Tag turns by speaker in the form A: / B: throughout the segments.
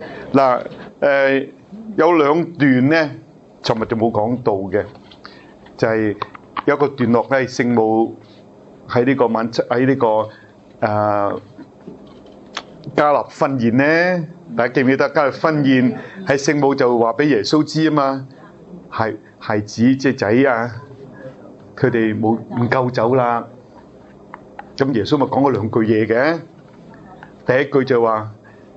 A: 嗱，有兩段咧，尋日就冇講到嘅，就係有一個段落咧，聖母喺呢個加納婚宴咧，大家記唔記得加納婚宴係聖母就話俾耶穌知啊嘛，孩子即係仔啊，佢哋唔夠酒啦，咁耶穌咪講咗兩句嘢嘅，第一句就話。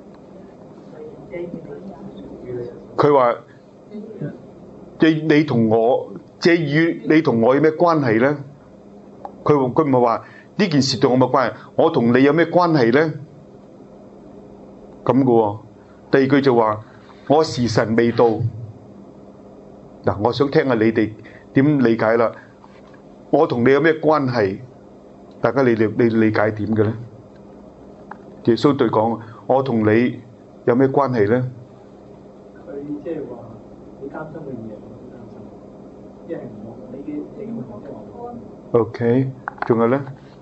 A: 佢話：你同我，這與你同我有咩關係呢？佢唔係話呢件事同我冇關係，我同你有咩關係呢？咁嘅喎。第二句就話：我時辰未到。嗱，我想聽下你哋點理解啦。我同你有咩關係？大家你理解點嘅呢？耶穌對講：我同你有咩關係呢？
B: 即係話你擔心嘅嘢，我都擔心，因為你嘅會即係我。
A: OK， 仲有咧？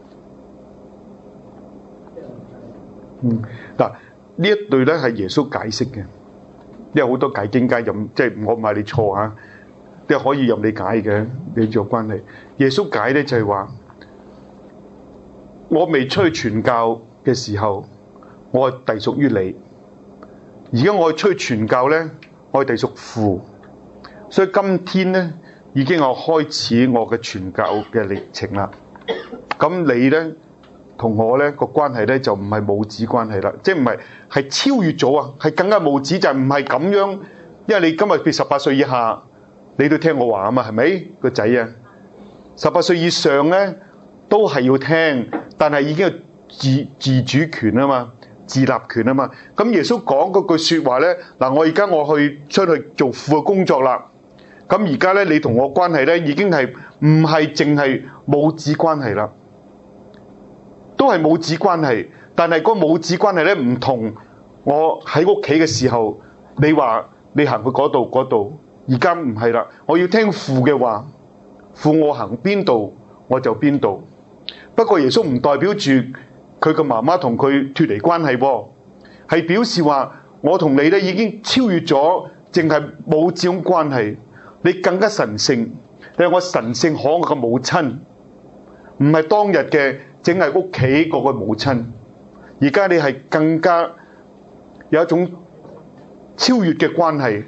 A: 嗱，呢一對咧係耶穌解釋嘅，因為好多解經家任即係我唔係你錯嚇，即係可以任你解嘅，你做關係。耶穌解咧就係話，我未出去傳教嘅時候，我係隸屬於你；而家我出去傳教咧。我哋屬父，所以今天咧已經我開始我嘅傳教嘅歷程啦。咁你咧同我咧個關係咧就唔係母子關係啦，即係唔係超越咗啊，係更加母子，就唔係咁樣。因為你今日譬如18歲以下，你都聽我話啊嘛，係咪個仔啊？18歲以上咧都係要聽，但係已經有自主權啊嘛。自立權啊嘛，咁耶穌講嗰句說話咧，嗱，我而家我去出去做父嘅工作啦，咁而家咧你同我關係咧已經係唔係淨係母子關係啦，都係母子關係，但係嗰母子關係咧唔同我喺屋企嘅時候，你話你行去嗰度，而家唔係啦，我要聽父嘅話，父我行邊度我就邊度。不過耶穌唔代表住佢個媽媽同佢脫離關係喎，係表示話我同你咧已經超越咗淨係母子種關係，你更加神聖，你係我神聖可愛嘅母親，唔係當日嘅淨係屋企嗰個母親。而家你係更加有一種超越嘅關係，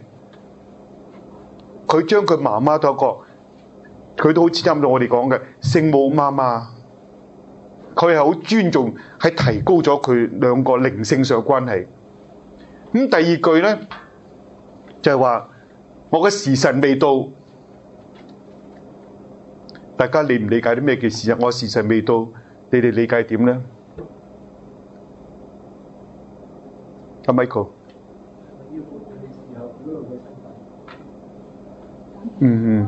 A: 佢將佢媽媽當一個，佢都好似差唔多我哋講嘅聖母媽媽。佢係好尊重，係提高咗佢兩個靈性上嘅關係。咁第二句咧就係話我嘅時辰未到，大家理唔理解啲咩叫時辰？我時辰未到，你哋理解點咧？阿 Michael， 嗯。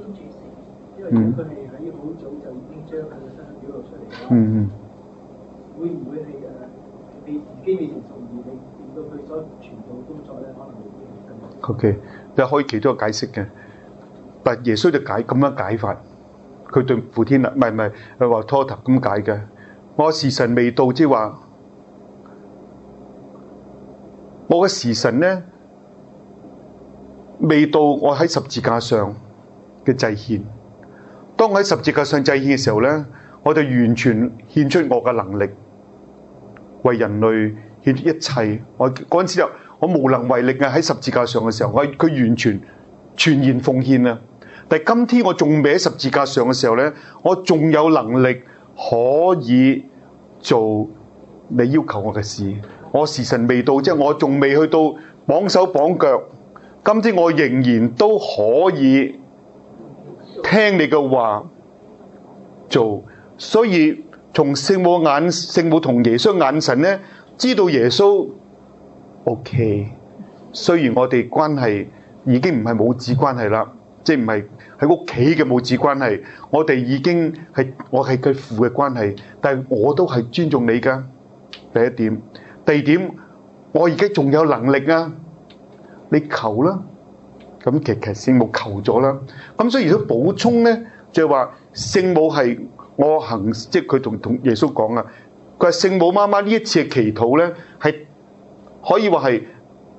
B: 會唔會係你時機未成熟而令到佢所傳道工作咧，可能未必係咁。
A: OK， 你可以其中一個解釋嘅，但耶穌就咁樣解法，佢對父天啊，唔係佢話托塔咁解嘅。我時辰未到，即係話我嘅時辰咧未到，我喺十字架上嘅祭獻。當我喺十字架上祭獻嘅時候咧，我就完全獻出我嘅能力，為人類獻出一切。我嗰陣時我無能為力啊！喺十字架上嘅時候，佢完全全然奉獻啊！但係今天我仲未喺十字架上嘅時候咧，我仲有能力可以做你要求我嘅事。我時辰未到，即係我仲未去到綁手綁腳。今天我仍然都可以聽你嘅話做。所以從聖母同耶穌眼神咧，知道耶穌 OK。雖然我哋關係已經唔係母子關係啦，即係唔係喺屋企嘅母子關係，我哋已經係我係佢父嘅關係，但係我都係尊重你噶。第一點，第二點，我而家仲有能力啊，你求啦。咁其實聖母求咗啦。咁所以如果補充咧，就係話聖母係。我行，即係佢同耶穌講啊，佢話聖母媽媽呢一次嘅祈禱咧，係可以話係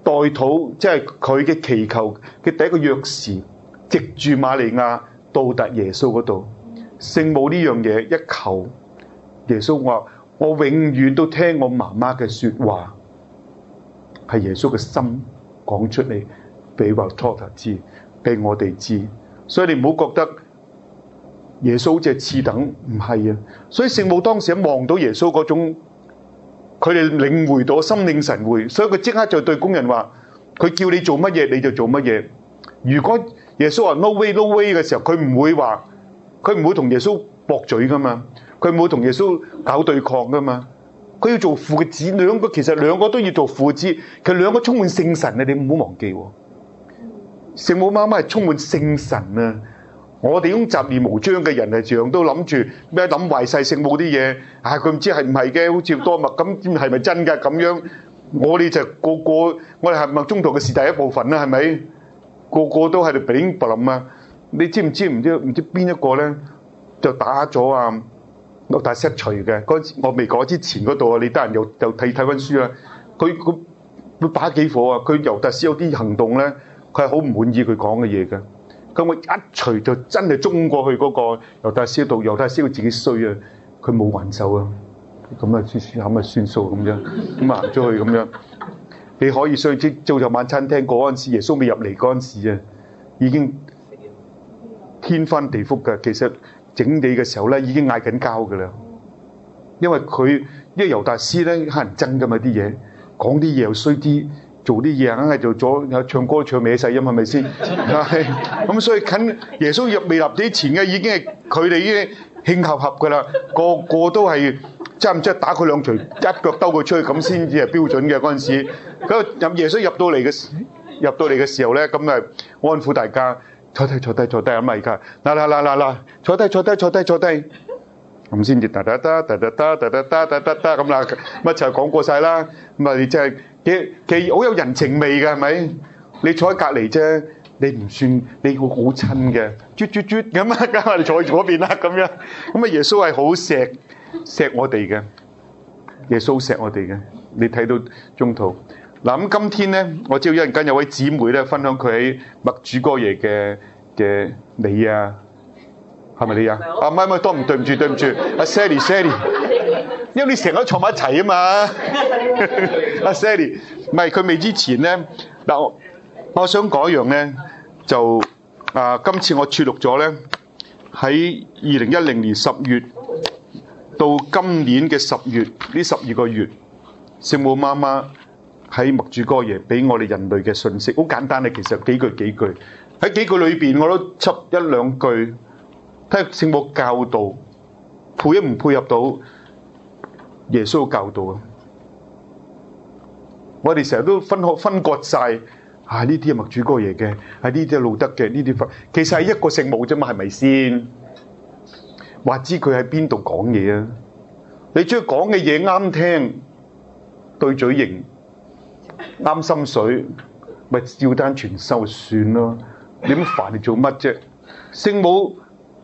A: 代禱，即係佢嘅祈求嘅第一個鑰匙，藉住瑪利亞到達耶穌嗰度。聖母呢樣嘢一求，耶穌話：我永遠都聽我媽媽嘅說話，係耶穌嘅心講出嚟，俾話 Tota 知，俾我哋知。所以你唔好覺得耶穌即係次等，唔係啊。所以聖母當時一望到耶穌嗰種，佢哋領會到心領神會，所以佢即刻就對工人話：佢叫你做乜嘢你就做乜嘢。如果耶穌話 no way no way 嘅時候，佢唔會話，佢唔會同耶穌駁嘴噶嘛，佢唔會同耶穌搞對抗噶嘛。佢要做父嘅子，其實兩個都要做父嘅子，其實兩個充滿聖神啊！你唔好忘記喎，聖母媽媽係充滿聖神啊！我哋種雜念無章嘅人係樣都諗住咩諗壞晒聖母啲嘢，佢唔知係唔係嘅，好似多默咁，係咪真㗎咁樣？我哋就個個，我哋係默宗徒嘅是第一部分啦，係咪？個個都喺度炳白林啊！你知唔知邊一個咧就打咗啊？六大失除嘅嗰陣時，我未講之前嗰度啊，你得閒又睇溫書啦。佢打幾火啊！佢猶達斯有啲行動咧，佢係好唔滿意佢講嘅嘢嘅。咁我一除就真係衝過去嗰個猶達斯度，猶達斯佢自己衰啊，佢冇還手啊，咁啊算咪算數咁樣，咁行咗去咁樣。你可以上次做就晚餐廳嗰陣時，耶穌未入嚟嗰陣時啊，已經天翻地覆嘅。其實整理嘅時候咧，已經嗌緊交㗎啦。因為猶達斯咧乞人憎㗎嘛，啲嘢講啲嘢又衰啲，做啲嘢硬係做咗，唱歌唱歪晒音係咪先？咁所以近耶穌未入之前嘅已經係佢哋已經慶合合㗎啦，個個都係爭唔爭打佢兩錘，一腳兜佢出去咁先至係標準嘅嗰陣時。咁耶穌入到嚟嘅時候咧，咁啊安撫大家。坐低咁咪而家嗱，坐低，咁先至得咁啦，乜就講過晒啦。咁啊，你真係幾好有人情味嘅係咪？你坐喺隔離啫，你唔算你好親嘅，啜咁啊，咁我哋坐喺嗰邊啦咁樣。咁啊，耶穌係好錫我哋嘅，耶穌錫我哋嘅。你睇到中途。嗱咁今天咧，我知道一陣間有位姊妹咧分享佢喺默主哥爺嘅你啊，係咪你啊？唔係，對唔住，阿 Sally， 因為你成日都坐埋一齊啊嘛，阿 Sally， 唔係佢未之前咧，嗱我想講一樣咧，就今次我撮錄咗咧，喺2010年10月到今年嘅10月呢12個月，聖母媽媽喺默主哥爺俾我哋人類嘅信息，好簡單嘅，其實幾句喺幾句裏邊，我都輯一兩句，睇下聖母教導配唔配合到耶穌教導啊！我哋成日都分割晒，呢啲係默主哥爺嘅，呢啲係路德嘅，呢啲其實係一個聖母啫嘛，係咪先？話知佢喺邊度講嘢啊？你將佢講嘅嘢啱聽，對嘴型。啱心水，咪照單全收算咯。你咁煩你做乜啫？聖母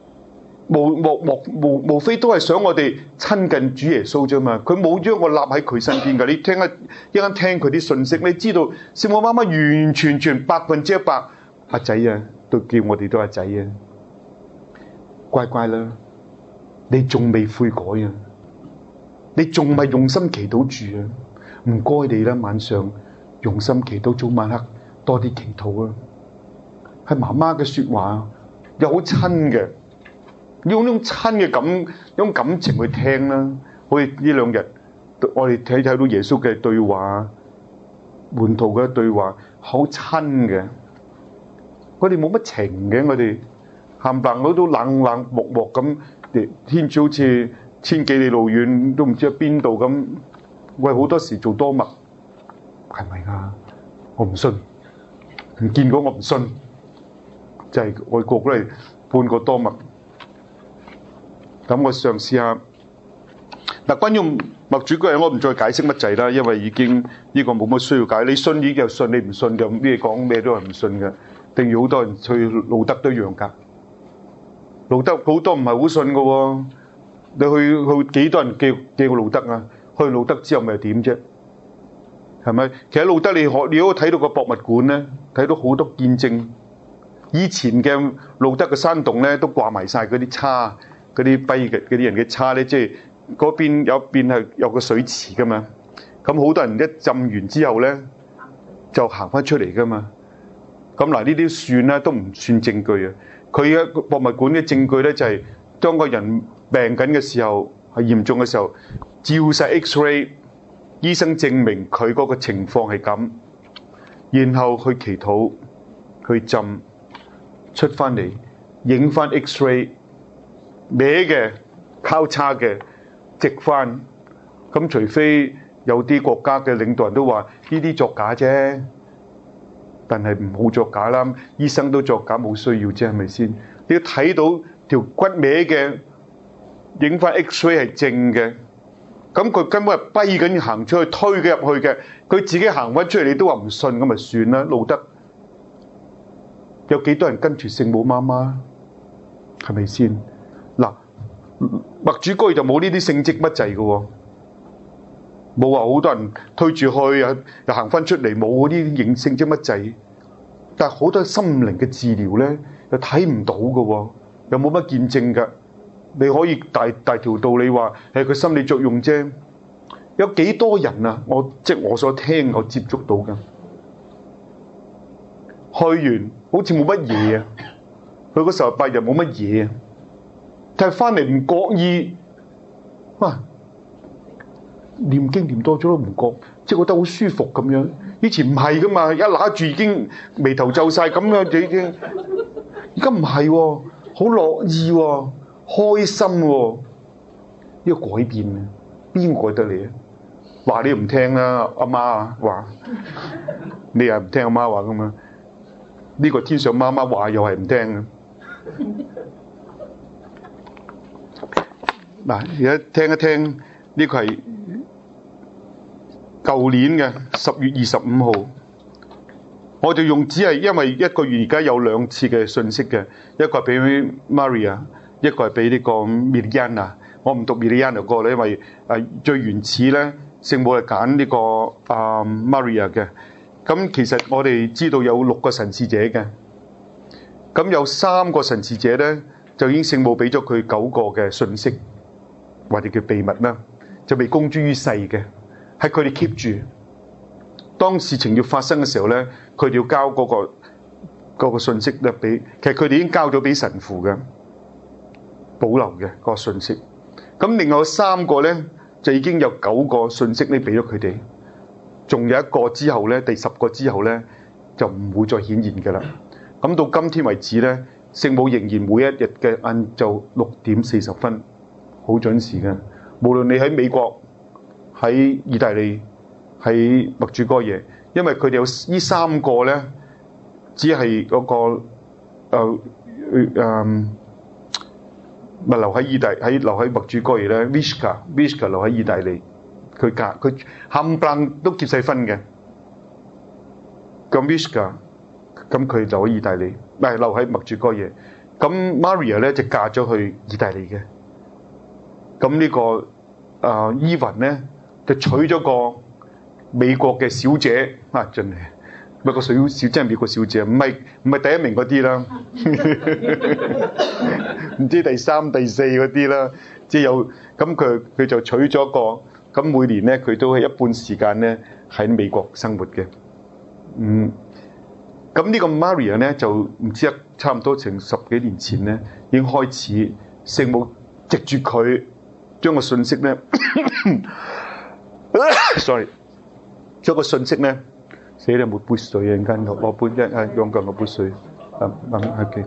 A: 無非都係想我哋親近主耶穌啫嘛。佢冇將我立喺佢身邊㗎。你一陣聽佢啲信息，你知道聖母媽媽完全100%阿仔啊，都叫我哋都阿仔啊，乖乖啦。你仲未悔改啊？你仲未用心祈禱住啊？唔該你啦，晚上用心祈禱，早晚黑多啲祈禱啊！係媽媽嘅說話，又好親嘅，用呢種親嘅種感情去聽啦。好似呢兩日，我哋睇到耶穌嘅對話，門徒嘅對話，好親嘅。我哋冇乜情嘅，我哋冚唪唥都冷漠咁，天主好似千幾里路遠，都唔知喺邊度咁。喂，好多時做多默，係咪啊？我唔信，唔見過我唔信，就係外國都係半個多默。咁我嘗試下嗱，關於默主嗰樣，我唔再解釋乜滯啦，因為已經呢個冇乜需要解。你信已經就信，你唔信就咩講咩都係唔信嘅。定要好多人去路德都一樣㗎，路德好多唔係好信嘅喎。你去幾多人記個路德啊？去路德之後咪點啫？ 係咪？其實路德你如果睇到個博物館咧，睇到好多見證。以前嘅路德嘅山洞咧，都掛埋晒嗰啲叉，嗰啲跛嘅嗰啲人嘅叉咧，即係嗰邊有一邊係有個水池噶嘛。咁好多人一浸完之後咧，就行翻出嚟噶嘛。咁嗱，呢啲算啦，都唔算證據啊。佢嘅博物館嘅證據咧，就係當個人病緊嘅時候，係嚴重嘅時候，照晒 X-ray， 醫生證明佢嗰個情況係咁，然後去祈禱，去浸。出翻嚟影翻 X-ray， 歪嘅、交叉嘅、直翻。咁除非有啲國家嘅領導人都話呢啲作假啫，但係唔好作假啦。醫生都作假冇需要啫，係咪先？你要睇到條骨歪嘅，影翻 X-ray 係正嘅，咁佢根本係跛緊行出去推佢入去嘅，佢自己行翻出嚟你都話唔信，咁咪算啦。路德有幾多人跟住聖母媽媽？係咪先？嗱，默主哥就冇呢啲聖蹟乜滯嘅喎，冇話好多人推住去又行翻出嚟，冇嗰啲影聖蹟乜滯。但係好多心靈嘅治療咧，又睇唔到嘅喎，又冇乜見證㗎。你可以大條道理話係佢心理作用啫。有幾多人啊？我所聽我接觸到嘅，去完好似冇乜嘢啊，去嗰時候8日冇乜嘢啊，但係翻嚟唔覺意，哇！念經念多咗都唔覺，即係覺得好舒服咁樣。以前唔係噶嘛，一揦住已經眉頭皺晒咁樣，就已經。而家唔係喎，好樂意喎，開心喎，呢個改變啊，邊個改得你啊？話你又唔聽啦，阿媽啊話，你又唔聽阿媽話噶嘛？呢個天上媽媽話又係唔聽嘅。嗱，而家聽一聽呢個係舊年嘅10月25號，我就用只係因為一個月而家有2次嘅信息嘅，一個係俾 Maria， 一個係俾呢個 Miliana。我唔讀 Miliana 嗰個咧，因為最原始咧聖母係揀呢個Maria 嘅。咁其實我哋知道有6個神視者嘅，咁有3個神視者咧就已經聖母俾咗佢9個嘅信息，或者叫秘密啦，就未公諸於世嘅，係佢哋 keep 住。當事情要發生嘅時候咧，佢哋要交嗰個信息咧俾，其實佢哋已經交咗俾神父嘅，保留嘅嗰個信息。咁另外3個咧就已經有9個信息咧俾咗佢哋。仲有一個之後咧，第10個之後咧就唔會再顯現嘅啦。咁到今天為止咧，聖母仍然每一日嘅晏晝6點40分，好準時嘅。無論你喺美國、喺意大利、喺默主哥耶，因為佢哋有呢3個咧，只係嗰個咪留喺默主哥耶咧 Vishka 留喺意大利。佢冚唪唥都結晒婚嘅，咁 Vishka 咁佢留喺意大利，唔係留喺默主哥耶。咁 Maria 咧就嫁咗去意大利嘅。咁呢個Evan 咧就娶咗個美國嘅小姐啊，真係美國小姐係美國小姐，唔係第一名嗰啲啦，唔知第3、第4嗰啲啦，即係有咁佢就娶咗個。咁每年咧，佢都係一半時間咧喺美國生活嘅。咁呢個 Maria 咧就唔知差唔多成10幾年前咧已經開始聖母藉住佢將個信息咧，sorry， 將個信息咧，死啦冇杯水啊！陣間攞杯用個杯水，OK。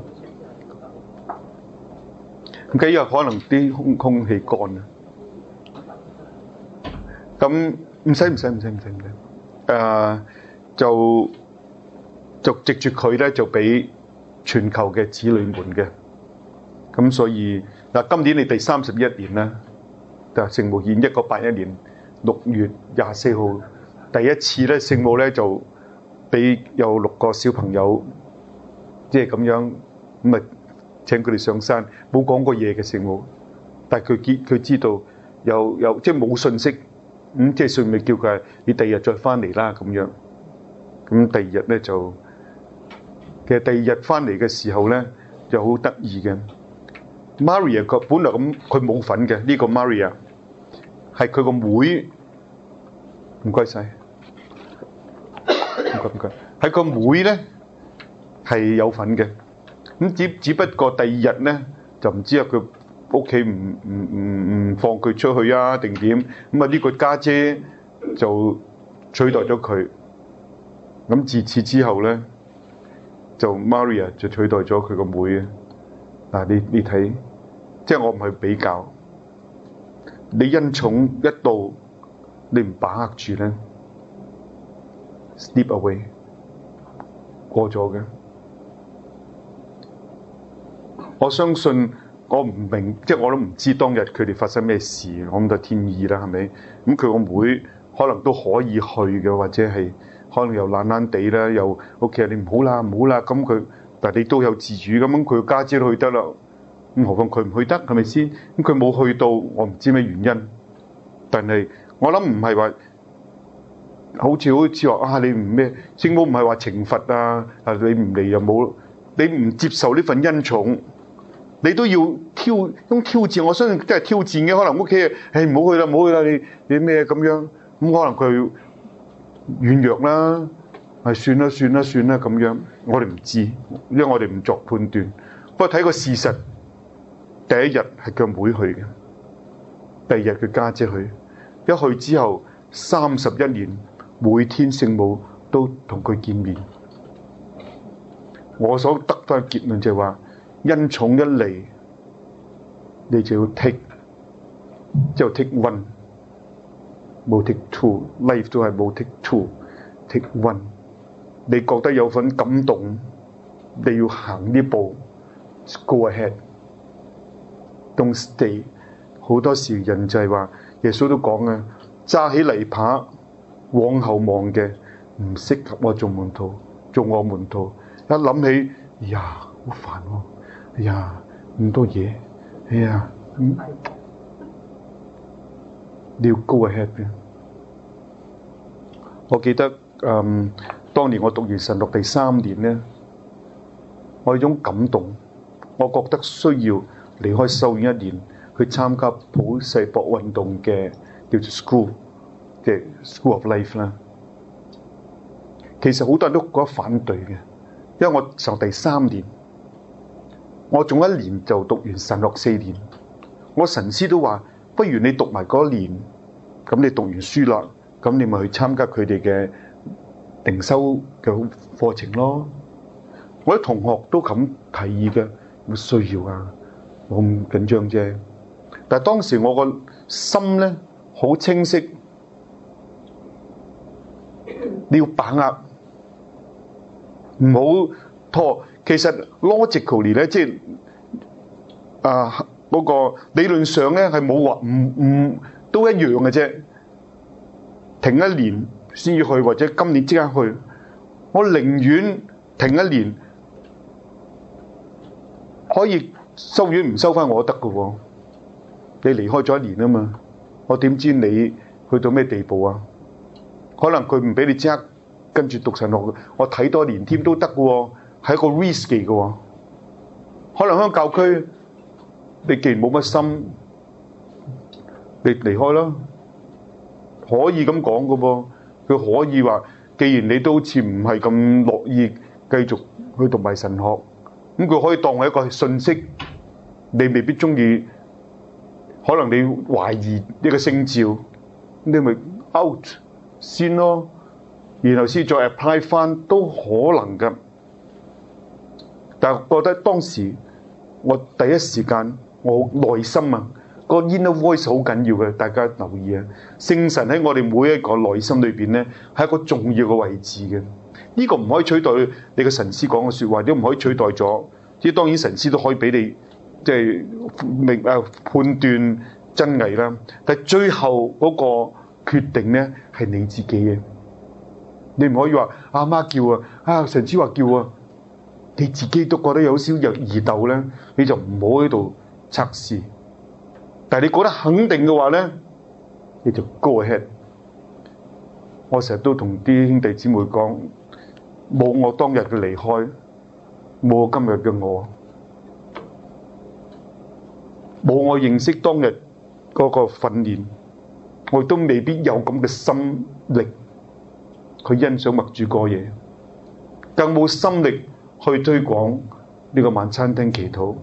A: 咁幾日可能啲空氣乾啊。咁唔使，就藉住佢咧，就俾全球嘅子女們嘅。咁所以嗱，今年你第31年啦，就聖母顯1981年6月24號第一次咧，聖母咧就俾有6個小朋友，即係咁樣咁啊，請佢哋上山，冇講過嘢嘅聖母，但係佢知道有即係冇信息。 即係順便叫佢你第二日再翻嚟啦咁樣。咁第二日咧就其實第二日翻嚟嘅時候咧就好得意嘅。Maria 佢本來咁佢冇份嘅，呢個 Maria 係佢個妹，唔該晒，唔該，係個妹咧係有份嘅。咁只不過第二日咧就唔知啊，佢屋企唔放佢出去啊定點？咁啊呢個家姐就取代咗佢。咁自此之後咧，就 Maria 就取代咗佢個妹啊！嗱，你睇，即係我唔係比較，你恩寵一到，你唔把握住咧 ，slip away 過咗嘅。我相信我唔明，即係我都唔知當日佢哋發生咩事，我諗就天意啦，係咪？咁佢個妹可能都可以去嘅，或者係。可能又懶懶地啦，又屋企人你唔好啦，唔好啦。咁佢，但係你都有自主咁，佢家姐都去得啦。咁何況佢唔去得，係咪先？咁佢冇去到，我唔知咩原因。但係我諗唔係話，好似話啊，你唔咩？聖母唔係話懲罰啊，你唔嚟又冇，你唔接受呢份恩寵，你都要用挑戰。我相信真係挑戰嘅，可能屋企誒唔好去啦，唔好去啦，你咩咁樣？咁可能佢。軟弱啦，算啦咁樣，我哋唔知，因為我哋唔作判斷。不過睇個事實，第一日係佢妹去嘅，第二日佢家姐去，一去之後31年，每天聖母都同佢見面。我所得翻嘅結論就係話，恩寵一嚟，你就要 take， 之後 take one。冇 take two，life 都係冇 take two，take one。你覺得有份感動，你要行呢步 ，go ahead，don't stay。好多時人就係話，耶穌都講啊，揸起泥耙往後望嘅，唔適合我做門徒，做我門徒。一諗起，哎呀，好煩喎，哎呀，咁多嘢，哎呀，你要 go ahead 嘅。我記得當年我讀完神學第3年咧，我有種感動，我覺得需要離開修院1年，去參加普世博運動嘅叫做 school 嘅 school of life 啦。其實好多人都覺得反對嘅，因為我上第3年，我仲1年就讀完神學4年，我神師都話，不如你讀埋嗰1年，咁你讀完書啦，咁你咪去參加佢哋嘅定修嘅課程咯。我啲同學都咁提議嘅，冇需要啊，我唔緊張啫。但係當時我個心咧好清晰，你要把握，唔好拖。其實 logically 咧，即係嗰個理論上咧係冇話唔都一樣嘅啫。停1年先要去，或者今年即刻去，我寧願停1年，可以修院唔收翻我得㗎喎。你離開咗1年啊嘛，我點知你去到咩地步啊？可能佢唔俾你即刻跟住讀神學，我睇多1年添都得㗎喎，係一個 risk 嘅喎。可能香港教區，你既然冇乜心，你離開啦。可以咁講嘅噃，佢可以話，既然你都好似唔係咁樂意繼續去讀埋神學，咁佢可以當係一個信息，你未必中意，可能你懷疑呢個聖召，你咪 out 先咯，然後先再 apply 翻都可能㗎。但係覺得當時我第一時間我內心啊，個 inner voice 好緊要嘅，大家留意啊！聖神喺我哋每一個內心裏邊咧，係一個重要嘅位置嘅。呢個唔可以取代你嘅神師講嘅説話，亦都唔可以取代咗。即係當然神師都可以俾你即係判斷真偽啦。但係最後嗰個決定咧係你自己嘅。你唔可以話阿媽叫啊，神師話叫啊，你自己都覺得有少少疑竇咧，你就唔好喺度測試。但係你覺得肯定嘅話咧，你就 go ahead 我成日都同啲兄弟姊妹講，冇我當日嘅離開，冇我今日嘅我，冇我認識當日嗰個訓練，我都未必有咁嘅心力去欣賞默主哥嘢，更冇心力去推廣呢個晚餐廳祈禱。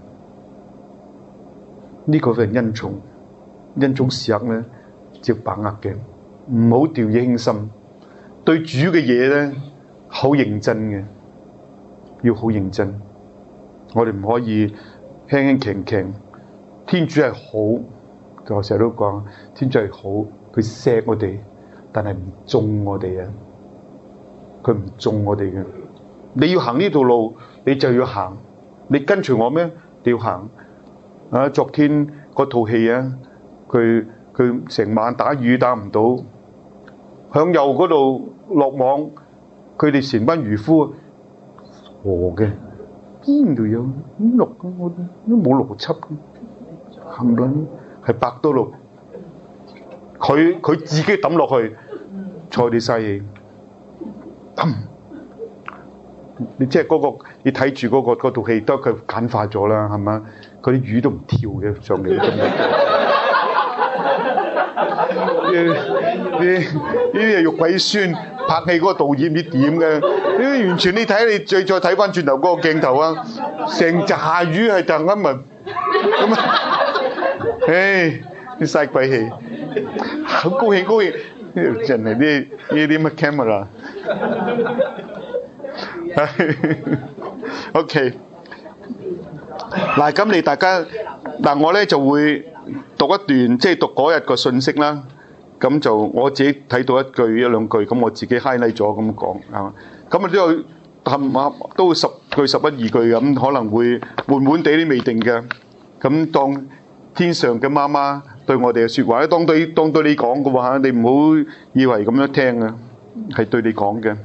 A: 呢個係恩寵，恩寵時刻咧，要把握嘅，唔好掉以輕心。對主嘅嘢咧，好認真嘅，要好認真。我哋唔可以輕輕騎騎。天主係好，我成日都講，天主係好，佢錫我哋，但係唔縱我哋啊！佢唔縱我哋嘅。你要行呢條路，你就要行。你跟隨我咩？你要行。啊！昨天嗰套戲啊，佢成晚打魚打唔到，響右嗰度落網，佢哋成班漁夫傻嘅，邊度有咁落嘅？我都冇邏輯嘅，冚唪唥係白多路，佢自己抌落去，菜地嘥氣，你即係嗰個，你睇住嗰套戲都佢簡化咗啦，係嘛？嗰啲魚都唔跳嘅上嚟，呢啲係肉鬼酸，拍戲嗰個導演唔知點嘅，呢完全你睇你再睇翻轉頭嗰個鏡頭啊，成炸魚係突然間咪咁啊！唉，啲嘥鬼氣，好高興高興，真係呢啲乜 camera。OK， 嗱，咁你大家嗱，我咧就會讀一段，即係讀嗰日個信息啦。咁就我自己睇到一句一兩句，咁我自己 highlight 咗咁講啊。咁啊都有都10句11、2句咁，可能會悶悶地啲未定嘅。咁當天上嘅媽媽對我哋嘅説話咧，當對你講嘅喎嚇，你唔好以為咁樣聽啊，係對你講嘅。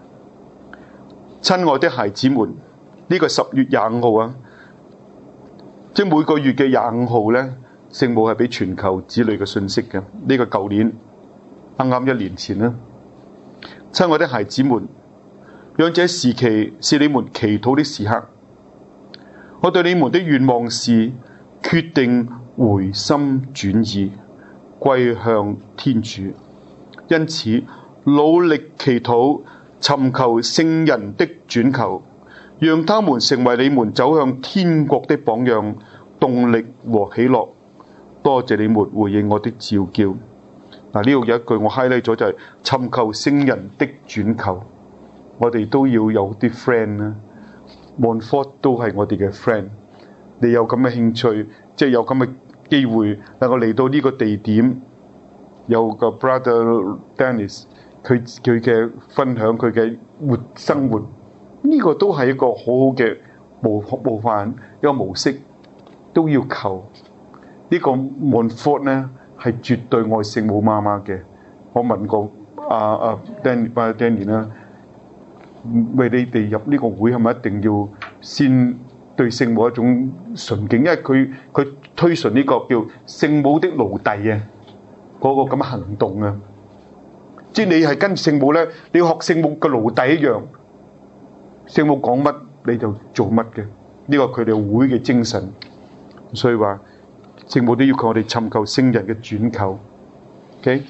A: 親愛的孩子們，呢個10月25號啊，即係每個月嘅25號咧，聖母係俾全球子女嘅信息嘅。呢個舊年啱啱1年前啦。親愛的孩子們，讓這時期是你們祈禱的時刻。我對你們的願望是決定回心轉意，歸向天主。因此努力祈禱，尋求聖人的轉求，讓他們成為你們走向天國的榜樣、動力和喜樂。多謝你們回應我的召叫。嗱，呢度有一句我 highlight 咗，就係尋求聖人的轉求。我哋都要有啲 friend 啦，Montfort 都係我哋嘅 friend。你有咁嘅興趣，即係有咁嘅機會，能夠嚟到呢個地點，有個 brother Dennis。佢嘅分享，佢嘅生活，呢個都係一個好好嘅模範一個模式，都要求呢個 Montfort 咧係絕對愛聖母媽媽嘅。我問過Danny 啦，為你哋入呢個會係咪一定要先對聖母一種崇敬？因為佢推崇呢個叫聖母的奴隸啊，嗰個咁嘅行動啊。即係你係跟聖母咧，你要學聖母嘅奴隸一樣，聖母講乜你就做乜嘅，呢個佢哋會嘅精神。所以話聖母都要求我哋尋求聖人嘅轉求。OK，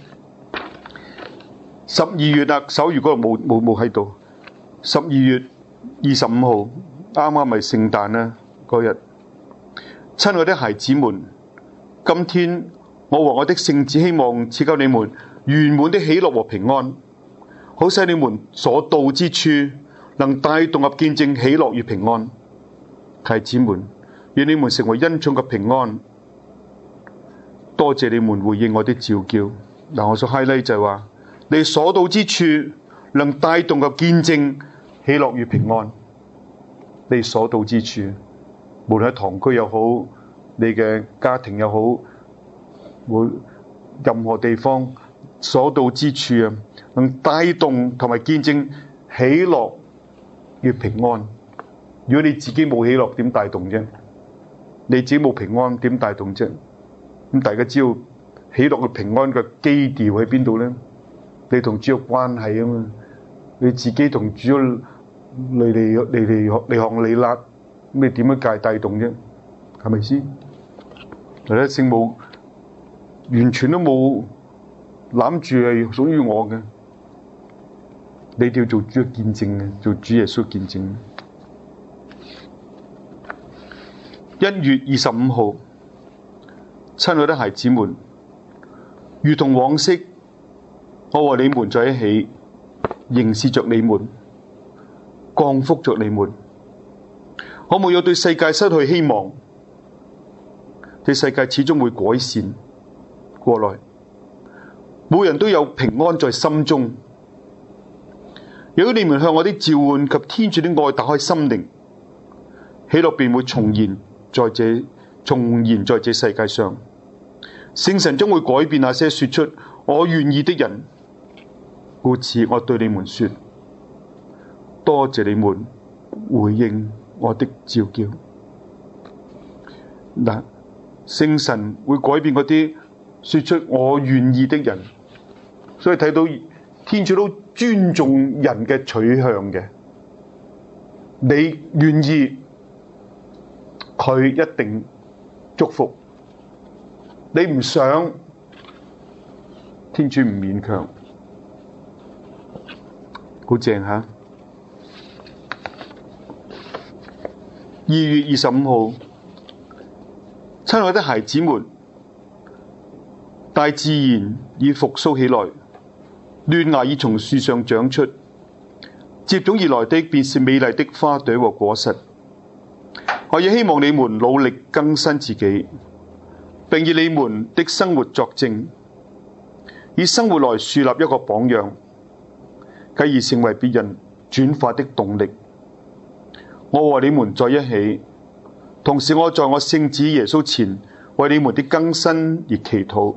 A: 12月啊，手語嗰度冇喺度。12月25號啱啱咪聖誕啦嗰日。親愛的孩子們，今天我和我的聖子希望賜給你們圓滿的喜樂和平安，好使你們所到之處能帶動入見證喜樂與平安。孩子們，願你們成為恩寵嘅平安。多謝你們回應我的召叫。嗱，我所 highlight 就係話，你所到之處能帶動入見證喜樂與平安。你所到之處，無論喺堂區又好，你嘅家庭又好，任何地方。所到之處啊，能帶動同埋見證喜樂與平安。如果你自己冇喜樂，點帶動啫？你自己冇平安，點帶動啫？咁大家知道喜樂嘅平安嘅基調喺邊度咧？ 你同主嘅關係啊嘛，你自己同主離行離辣，咁你點樣帶動啫？係咪先？或者聖母完全都冇攬住係屬於我嘅，你哋要做主嘅見證嘅，做主耶穌見證。1月25號，親愛的孩子們，如同往昔，我和你們在一起，凝視着你們，降福着你們。我沒有對世界失去希望，這世界始終會改善過來，每人都有平安在心中。如果你們向我的召喚及天主的愛打開心靈，喜樂便會重現在這世界上。聖神將會改變那些說出我願意的人，故此我對你們說，多謝你們回應我的召叫。嗱，聖神會改變嗰啲說出我願意的人，所以睇到天主都尊重人嘅取向嘅。你願意，佢一定祝福；你唔想，天主唔勉強。好正吓！2月25號，親愛的孩子們，大自然已復甦起來，嫩芽已從樹上長出，接踵而來的便是美麗的花朵和果實。我也希望你們努力更新自己，並以你們的生活作證，以生活來樹立一個榜樣，繼而成為別人轉化的動力。我和你們在一起，同時我在我聖子耶穌前為你們的更新而祈禱。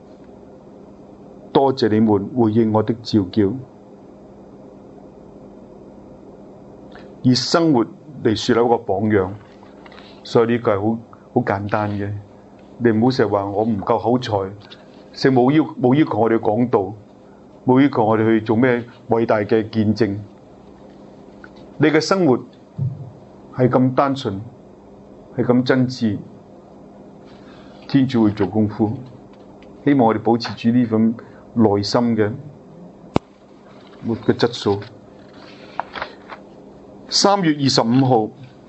A: 多謝你們回應我的召叫，以生活嚟樹立一個榜樣。所以呢個係好簡單嘅，你唔好成日話我唔夠口才，聖母冇要求我哋講道，冇要求我哋去做咩偉大嘅見證。你嘅生活係咁單純，係咁真摯，天主會做功夫。希望我哋保持住呢份內心嘅活嘅質素。3月25號，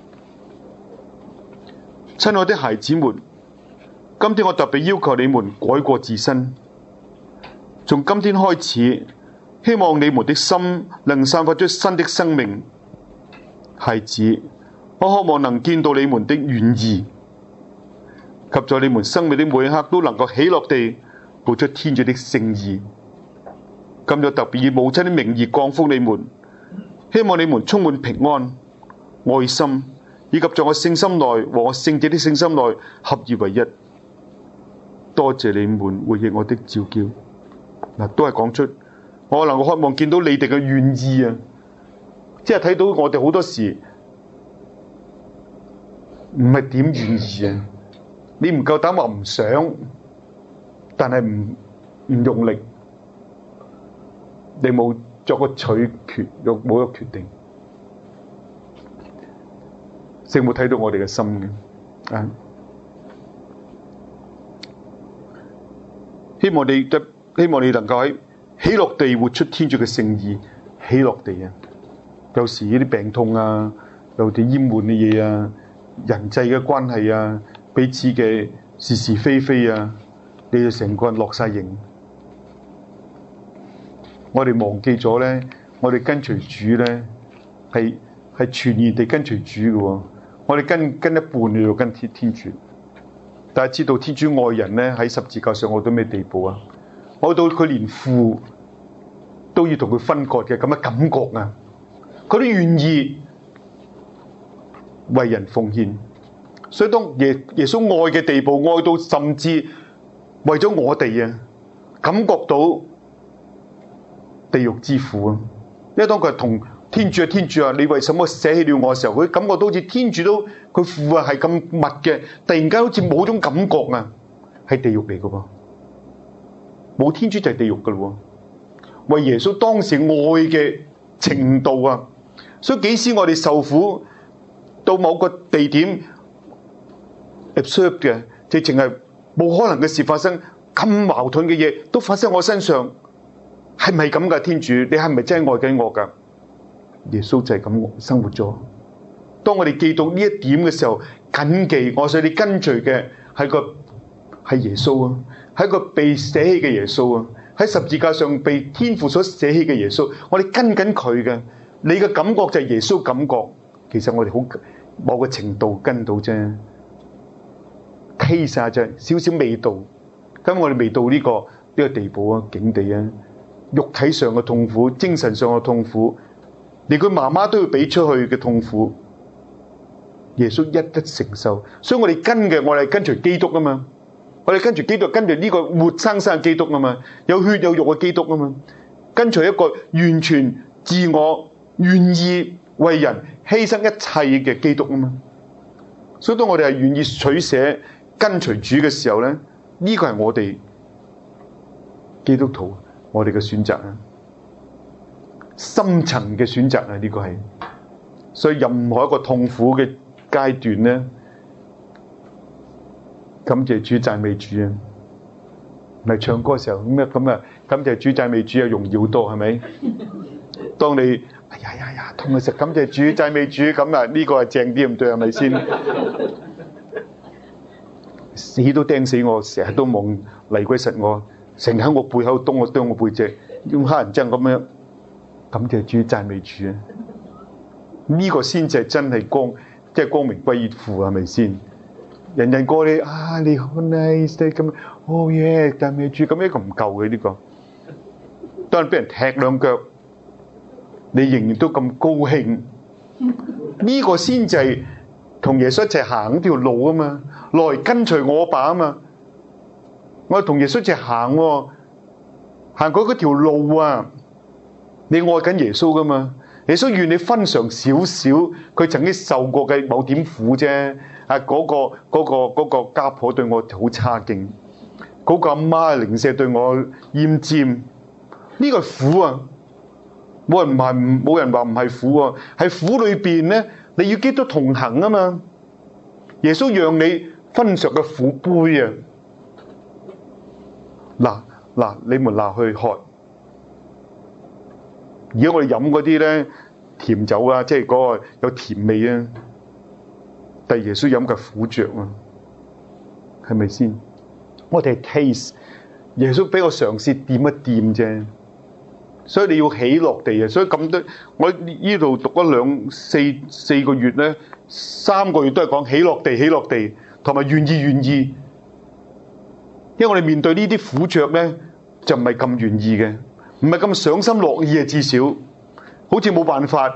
A: 親愛的孩子們，今天我特別要求你們改過自新。從今天開始，希望你們的心能散發出新的生命。孩子，我渴望能見到你們的願意，及在你們生命的每一刻都能夠喜樂地活出天主的聖意。今日特別以母親的名義降福你們，希望你們充滿平安、愛心，以及在我聖心內和我聖者的聖心內合而為一。多謝你們回應我的召叫。都係講出我能夠渴望見到你哋嘅願意啊！即係睇到我哋好多時唔係點願意啊！你唔夠膽話唔想，但係唔用力，你冇作個取決，又冇個決定。聖母睇到我哋嘅心嘅，希望你能夠喺喜樂地活出天主嘅聖意，喜樂地啊！有時呢啲病痛啊，有啲厭悶嘅嘢啊，人際嘅關係啊，彼此嘅是是非非啊，你就成個人落晒形。我哋忘記咗咧，我哋跟隨主咧係全然地跟隨主嘅喎。我哋跟一半你要跟天主，但係知道天主愛人咧喺十字架上愛到咩地步啊？愛到佢連父都要同佢分割嘅咁嘅感覺啊！佢都願意為人奉獻，所以當耶穌愛嘅地步，愛到甚至為咗我哋啊，感覺到地獄之苦啊！因為當佢係同天主啊，你為什麼捨棄了我嘅時候，佢感覺到好似天主都佢父啊係咁密嘅，突然間好似冇種感覺啊，係地獄嚟嘅噃，冇天主就係地獄嘅咯喎！ 為耶穌當時愛嘅程度啊！所以幾時我哋受苦到某個地點 absurd 嘅，即係淨係冇可能嘅事發生，咁矛盾嘅嘢都發生喺我身上，係咪咁噶？天主，你係咪真係愛緊我噶？耶穌就係咁生活咗。當我哋記到呢一點嘅時候，謹記我想你跟隨嘅係耶穌啊，係一個被捨棄嘅耶穌啊，喺十字架上被天父所捨棄嘅耶穌，我哋跟緊佢嘅。你嘅感覺就係耶穌感覺，其實我哋好某個程度跟到啫，taste 下啫，少少味道。咁我哋未到呢個地步啊，境地啊，肉體上嘅痛苦，精神上嘅痛苦，連佢媽媽都要俾出去嘅痛苦，耶穌一一承受。所以我哋跟跟隨基督啊嘛，我哋跟隨基督，跟住呢個活生生嘅基督啊嘛，有血有肉嘅基督啊嘛，跟隨一個完全自我願意為人犧牲一切嘅基督啊嘛。所以當我哋係願意取捨跟隨主嘅時候咧，呢個係我哋基督徒我哋嘅選擇啊，深層嘅選擇啊，呢個係。所以任何一個痛苦嘅階段咧，感謝主讚美主啊！唔係唱歌嘅時候咁啊，感謝主讚美主啊，容易好多係咪？當你哎呀痛嘅時候，感謝主讚美主，咁啊呢個係正啲咁對係咪先？死都釘死我，成日都望厲鬼實我，成日喺我背後咚我背脊，用黑人憎咁樣。感謝主讚美主啊！呢個先至係真係即係光明歸於父，係咪先？人人過你啊，你好 nice 咁，哦耶讚美主，咁呢個唔夠嘅呢個。當你俾人踢兩腳，你仍然都咁高興，呢個先至係同耶穌一齊行條路啊嘛，來跟隨我吧啊嘛。我同耶穌一齊行喎，行過嗰條路啊，你愛緊耶穌噶嘛？耶穌願你分嘗少少佢曾經受過嘅某點苦啫。啊，嗰個家婆對我好差勁，嗰個阿媽零舍對我厭尖，呢個係苦啊！冇人話唔係苦啊，係苦裏邊咧，你要基督同行啊嘛。耶穌讓你分嘗嘅苦杯啊！嗱，你們拿去喝。而家我哋飲嗰啲咧甜酒啊，即係嗰個有甜味啊，但係耶穌飲嘅苦醬啊，係咪先？我哋係 taste， 耶穌俾我嘗試掂一掂啫，所以你要喜樂地啊！所以咁多，我呢度讀咗四個月咧，3個月都係講喜樂地，同埋願意，因為我哋面對呢啲苦醬咧，就唔係咁願意嘅。唔係咁賞心樂意啊，至少好似冇辦法，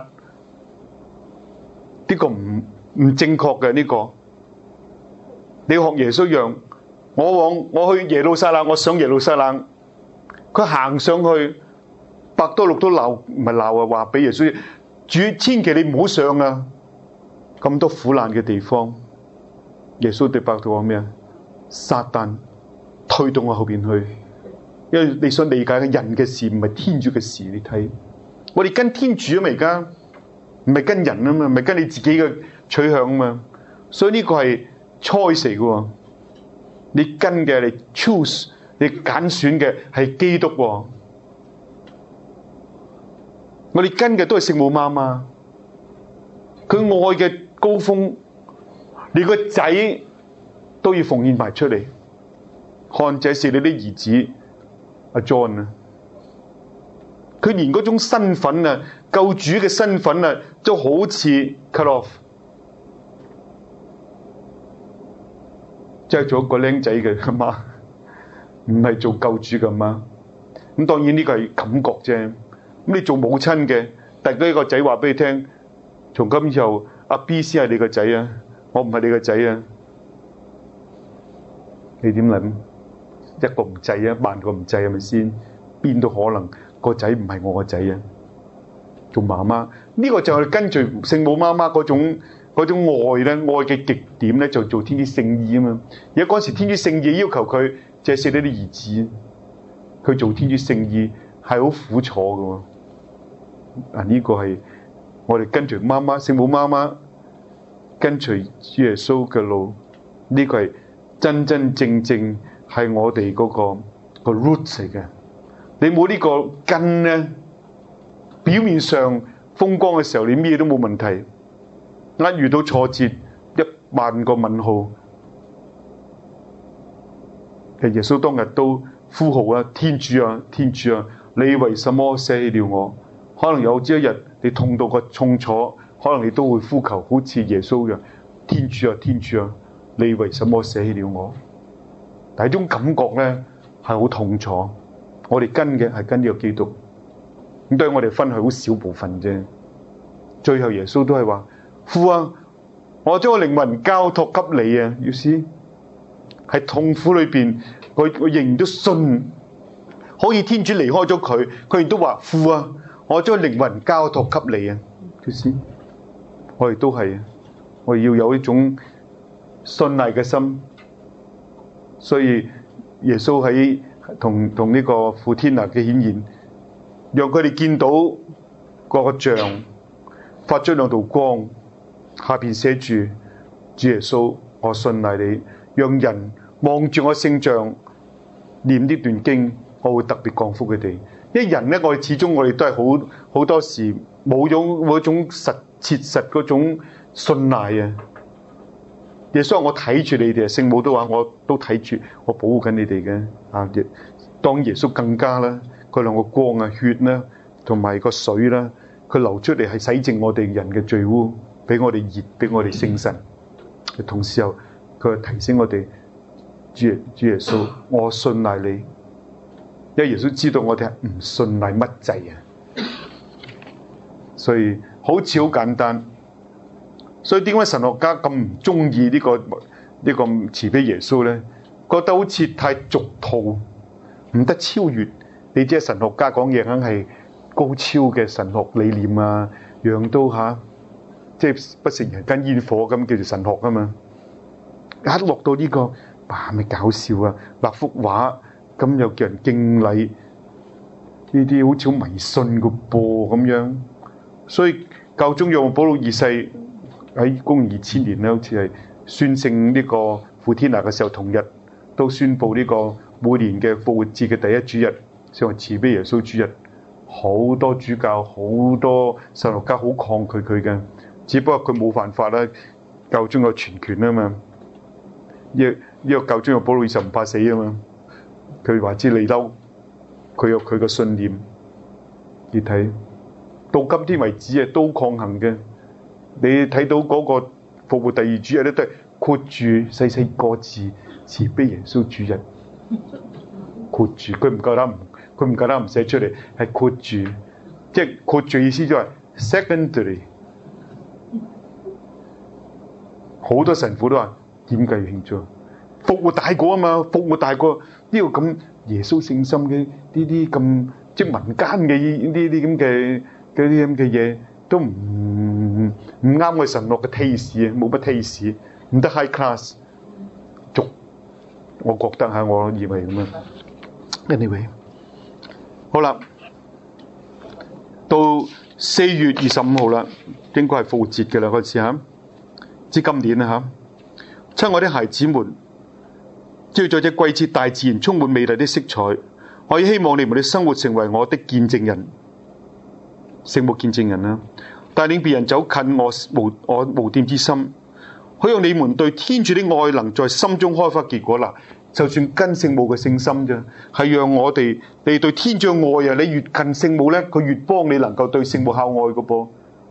A: 呢個唔正確嘅呢個。你學耶穌一樣，我去耶路撒冷，我上耶路撒冷，佢行上去，伯多祿都鬧，唔係鬧啊，話俾耶穌主，千祈你唔好上啊！咁多苦難嘅地方，耶穌對伯多祿講咩啊？撒旦推到我後邊去。因為你想理解嘅人嘅事唔係天主嘅事，你睇我哋跟天主啊嘛，而家唔係跟人啊嘛，唔係跟你自己嘅取向啊嘛，所以呢個係 choice 嚟嘅，你跟嘅你 choose， 你揀選嘅係基督喎，我哋跟嘅都係聖母媽媽，佢愛嘅高峰，連個仔都要奉獻埋出嚟，看這是你的兒子。阿 John 啊，佢連嗰種身份啊，救主嘅身份啊，都好似 cut off， 即係做一個僆仔嘅阿媽，唔係做救主嘅阿媽。咁當然呢個係感覺啫。咁你做母親嘅，但係呢個仔話俾你聽，從今以後阿 B 先係你個仔啊，我唔係你個仔啊，你點諗？一個唔制啊，萬個唔制係咪先？邊度可能個仔唔係我個仔啊？做媽媽呢個就係跟住聖母媽媽嗰種愛咧，愛嘅極點咧，就做天主聖意啊嘛。而家嗰時天主聖意要求佢，就係寫呢啲兒子，佢做天主聖意係好苦楚嘅喎。呢個係我哋跟隨媽媽聖母媽媽跟隨主耶穌嘅路，呢個係真真正正係我哋嗰個 roots 嚟嘅。你冇呢個根咧，表面上風光嘅時候你咩都冇問題，一遇到挫折10000個問號。其實耶穌當日都呼號啊，天主啊，天主啊，你為什麼捨棄了我？可能有朝一日你痛到個痛楚，可能你都會呼求，好似耶穌一樣，天主啊，天主啊，你為什麼捨棄了我？但係種感覺咧係好痛楚。我哋跟嘅係跟呢個基督，咁對我哋分係好少部分啫。最後耶穌都係話：父啊，我將個靈魂交託給你啊！意思係痛苦裏邊，佢仍然都信，可以天主離開咗佢，佢亦都話：父啊，我將靈魂交託給你啊！意思我哋都係，我哋要有一種信賴嘅心。所以耶穌喺同呢個父天啊嘅顯現，讓佢哋見到個像發出2道光，下邊寫住主耶穌，我信賴你。讓人望住我聖像，念呢段經，我會特別降福佢哋。因為人咧，我哋始終我哋都係好多時冇咗嗰種切實嗰種信賴啊。耶穌話我睇住你哋，聖母都話我都睇住，我保護緊你哋嘅啊。當耶穌更加啦，佢兩個光啊、血啦，同埋個水啦，佢流出嚟係洗淨我哋人嘅罪污，俾我哋熱，俾我哋聖神。同時又佢提醒我哋，主耶穌，我信賴你。因為耶穌知道我哋係唔信賴乜滯啊，所以好似好簡單。所以點解神學家咁唔中意呢個慈悲耶穌咧？覺得好似太俗套，唔得超越。你知神學家講嘢梗係高超嘅神學理念啊，樣都即係不食人間煙火咁，叫做神學啊嘛。一落到呢個，咪搞笑啊！畫幅畫咁又叫人敬禮，呢啲好似好迷信個噃咁樣。所以教宗若望保祿2世喺公元2000年咧，好似係宣聖呢個傅天娜嘅時候，同日都宣布呢個每年嘅復活節嘅第一主日，稱為慈悲耶穌主日。好多主教、好多神學家好抗拒佢嘅，只不過佢冇犯法啦，教宗有全權啊嘛。呢個教宗若保祿2世唔怕死啊嘛，佢話知你嬲，佢有佢嘅信念。你睇到今天為止啊，都抗衡嘅。你睇到嗰個復活第2主日咧，都係括住細細個字慈悲耶穌主日，括住佢唔夠膽唔寫出嚟，係括住，即係括住意思就係 secondary。好多神父都話點解要慶祝？復活大過啊嘛，復活大過呢個咁耶穌聖心嘅呢啲咁即係民間嘅呢啲咁嘅嗰啲咁嘅嘢。都唔啱我神學嘅 taste 啊，冇乜 taste，唔得 high class， 我覺得嚇，我以為咁樣。Anyway， 好啦，到4月25號啦，應該係復活節嘅啦，開始嚇，至今年啦嚇。親愛的孩子們，只要在這季節大自然充滿美麗的色彩，我亦希望你們的生活成為我的見證人。聖母見證人啦，帶領別人走近我無玷之心，好讓你們對天主的愛能在心中開花結果啦。就算跟聖母嘅聖心啫，係讓你對天主嘅愛啊！你越近聖母咧，佢越幫你能夠對聖母孝愛嘅噃。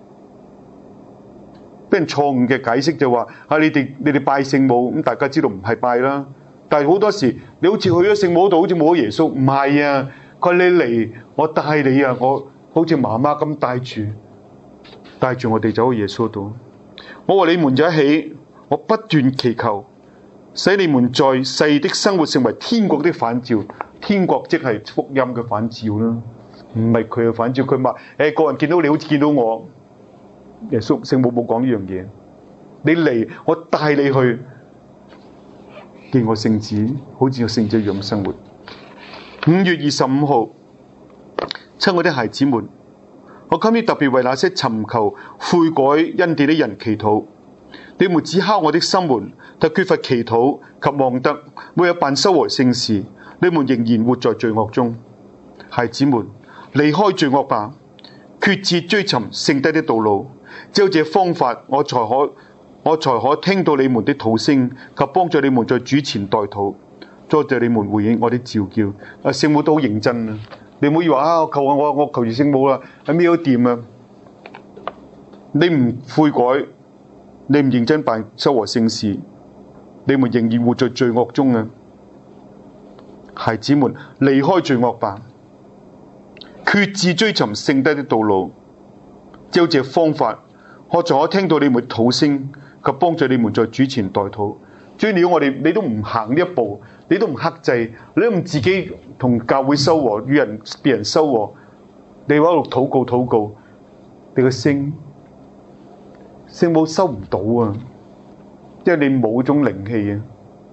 A: 俾人錯誤嘅解釋就話你哋拜聖母咁，大家知道唔係拜啦。但係好多時你好似去咗聖母度，好似冇咗耶穌，唔係啊！佢話你嚟，我帶你啊，我。好似媽媽咁帶住我哋走去耶穌度，我和你們就一起，我不斷祈求，使你們在世的生活成為天國的反照。天國即係福音嘅反照啦，唔係佢嘅反照。佢話個人見到你好似見到我，耶穌聖母冇講呢樣嘢。你嚟，我帶你去見我聖子，好似個聖子一樣生活。5月25號。 親愛的孩子們，我今天特別為那些尋求悔改恩典的人祈禱。你們只敲我的心門，但缺乏祈禱及望德，沒有辦修和聖事，你們仍然活在罪惡中。孩子們，離開罪惡吧，決志追尋聖德的道路。只有這方法，我才可聽到你們的禱聲及幫助你們在主前代禱。多謝你們回應我的召叫。聖母都好認真啊！你唔好以為我求住聖母啦，咩都掂啊！你唔悔改，你唔認真辦修和聖事，你們仍然活在罪惡中啊！孩子們，離開罪惡吧，決志追尋聖德的道路。只有這方法，我才可聽到你們的禱聲及幫助你們在主前代禱。主要你都唔行呢一步，你都唔克制，你都唔自己同教會修和，與別人修和，你喺度禱告，你個聖母收唔到啊！因為你冇種靈氣啊！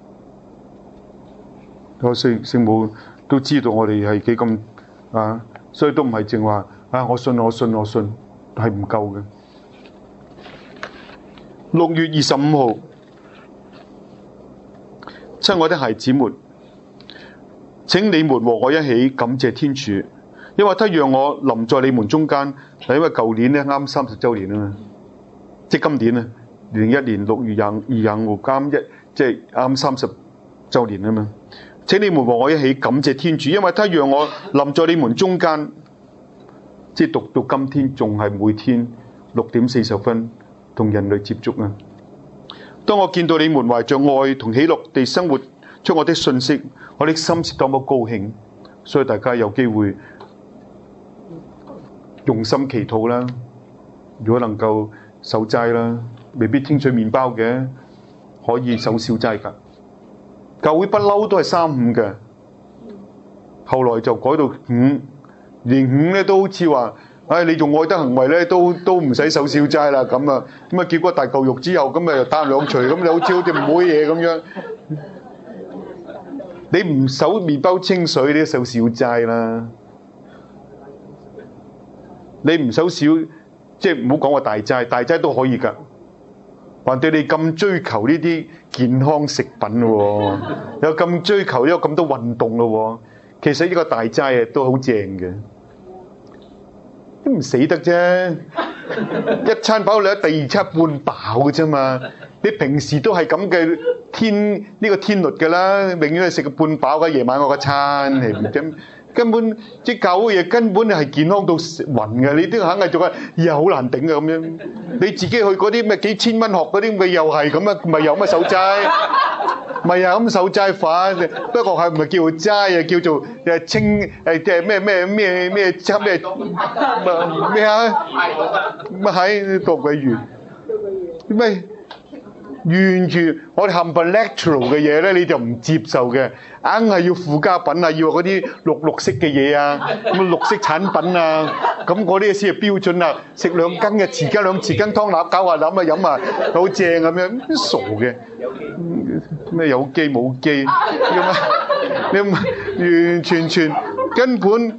A: 所以聖母都知道我哋係幾咁啊，所以都唔係淨話我信，係唔夠嘅。6月25號，親愛的孩子們，請你們和我一起感謝天主，因為他讓我臨在你們中間。因為舊年咧啱30週年啊嘛，即係今年啊，2021年6月25號啱即係啱30週年啊嘛。請你們和我一起感謝天主，因為他讓我臨在你們中間。即係讀到今天仲係每天6點40分同人類接觸啊！當我見到你們懷着愛同喜樂地生活出我的信息，我的心是多麼高興。所以大家有機會用心祈禱啦。如果能夠守齋啦，未必聽取麵包嘅，可以守小齋㗎。教會不嬲都係3、5嘅，後來就改到5。連5咧都好似話，你做愛德行為咧都唔使守小齋啦咁啊，結果大嚿肉之後咁又打兩錘咁，你好似唔會嘢咁樣。你唔守麵包清水，你都守小齋啦。你唔守小，即係唔好講話大齋，大齋都可以㗎。還對你咁追求呢啲健康食品喎，有咁追求，有咁多運動咯喎，其實呢個大齋都好正嘅。都唔死得啫，一餐飽你第二餐半飽嘅啫嘛。你平時都係咁嘅呢個天律㗎啦，永遠係食個半飽嘅，夜晚我個餐係唔咁。根本即係教嘅嘢根本係健康到暈嘅，你都肯係做啊，又好難頂嘅咁樣。你自己去嗰啲咩幾千蚊學嗰啲，咪又係咁啊，咪有乜守齋，咪又咁守齋法。不過係唔係叫做齋啊？叫做清即係咩啊？咪係讀鬼語咩？完全我哋冚唪唥 natural 嘅嘢咧，你就唔接受嘅，硬係要附加品啊，要嗰啲綠色嘅嘢啊，咁綠色產品啊，咁嗰啲先係標準啊！食2羹嘅匙羹2匙羹湯腩搞下諗啊飲啊，好正咁樣，傻嘅咩有機冇機你完全根本，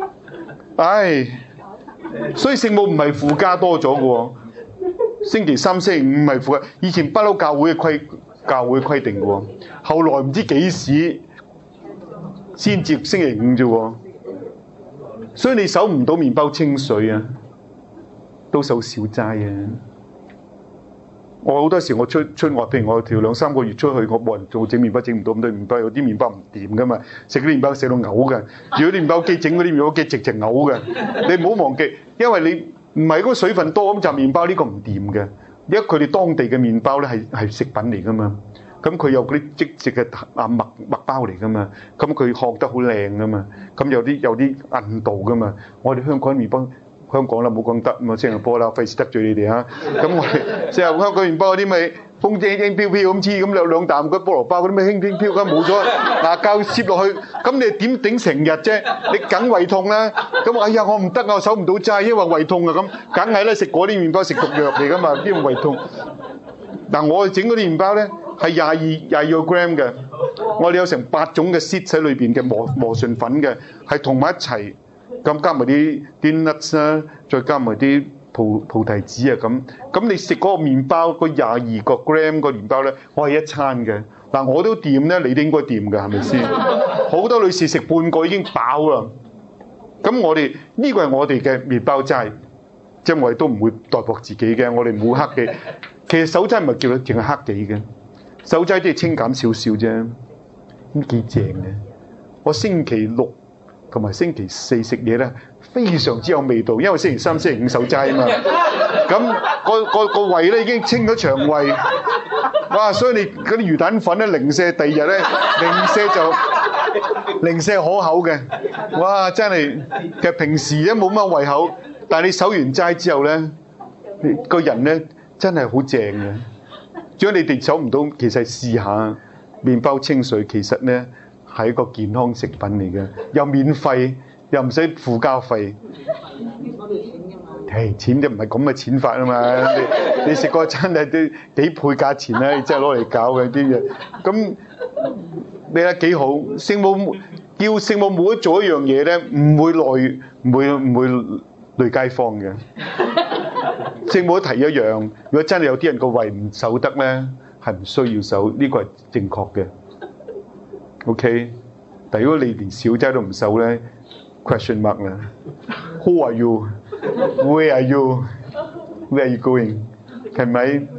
A: 所以聖母唔係附加多咗嘅喎。星期3、星期5唔係附加，以前不嬲教會規定嘅喎，後來唔知幾時先接星期5啫喎，所以你守唔到麵包清水啊，都守小齋啊。我好多時我出外，譬如我調2、3個月出去，我冇人做整麵包，整唔到咁多麵包，有啲麵包唔掂噶嘛，食嗰啲麵包食到嘔嘅，如果啲麵包機整嗰啲麵包機直嘔嘅，你唔好忘記，因為你。唔係嗰個水分多咁就麵包呢個唔掂嘅，因為佢哋當地嘅麵包咧係食品嚟噶嘛，咁佢有嗰啲即食嘅麥包嚟噶嘛，咁佢烘得好靚噶嘛，咁有啲韌度噶嘛，我哋香港麵包香港啦冇講得咁啊，新加坡啦費事得罪你哋嚇，咁我哋即係香港麵包嗰啲咪風輕輕飄飄咁黐咁兩啖嗰菠蘿包嗰啲咪輕輕飄咁冇咗牙膠攝落去，咁你點頂成日啫？你梗胃痛啦！咁哎呀我唔得啊，我守唔到齋，因為胃痛啊咁，梗係咧食嗰啲麵包食毒藥嚟噶嘛，邊個胃痛？嗱我哋整嗰啲麵包咧係22個 gram 嘅，我哋有成8種嘅 seed 喺裏邊嘅磨順粉嘅，係同埋一齊。 咁加埋啲 nuts 啦，再加埋啲菩提子啊咁你食嗰個麵包嗰22個 gram 個麵包咧，我係一餐嘅。嗱我都掂咧，你都應該掂㗎，係咪先？好多女士食半個已經飽啦。咁我哋呢個係我哋嘅麵包齋，即係我哋都唔會代薄自己嘅，我哋冇黑嘅。其實手齋唔係叫佢淨係黑地嘅，手齋都係清減少少啫，咁幾正嘅。我星期六同埋星期四食嘢咧，非常之有味道，因為星期三、星期五守齋啊嘛。咁個胃咧已經清咗腸胃，哇！所以你嗰啲魚蛋粉咧，零舍第二日咧，零舍可口嘅，哇！真係其實平時咧冇乜胃口，但係你守完齋之後咧，你個人咧真係好正嘅。如果你哋守唔到，其實試下麵包清水，其實咧係一個健康食品嚟嘅，又免費又唔使附加費。錢就唔係咁嘅錢法啊嘛！你食個餐係啲幾倍價錢咧，真係攞嚟搞嘅啲嘢。咁你睇幾好？聖母叫聖母每做一樣嘢咧，唔會累街坊嘅。聖母提一樣，如果真係有啲人個胃唔守得咧，係唔需要守，呢個係正確嘅。OK， 但如果你連小齋都唔守咧 ，question mark 啦。Who are you? Where are you? Where are you going? 係咪？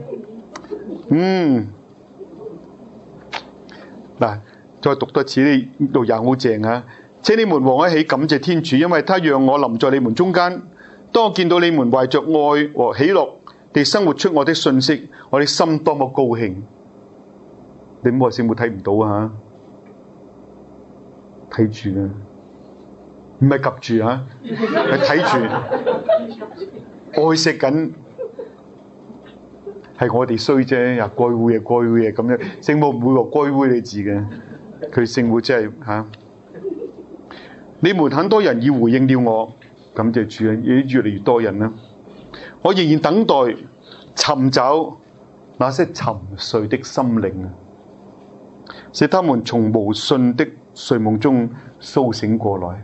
A: 嗱，再讀多次呢度又好正啊！請你們和我一起感謝天主，因為他讓我臨在你們中間。當我見到你們懷着愛和喜樂地生活出我的信息，我的心多麼高興！你唔好話聖母睇唔到啊！睇住啊！唔係及住啊，係睇住，愛惜緊，係我哋衰啫，又該會啊，該會啊咁樣。聖母唔會話該會你字嘅，佢聖母真係嚇。你們很多人已回應了我，感謝主啊！越嚟越多人啦，我仍然等待尋找那些沉睡的心靈啊，使他們從無信的睡夢中甦醒過來。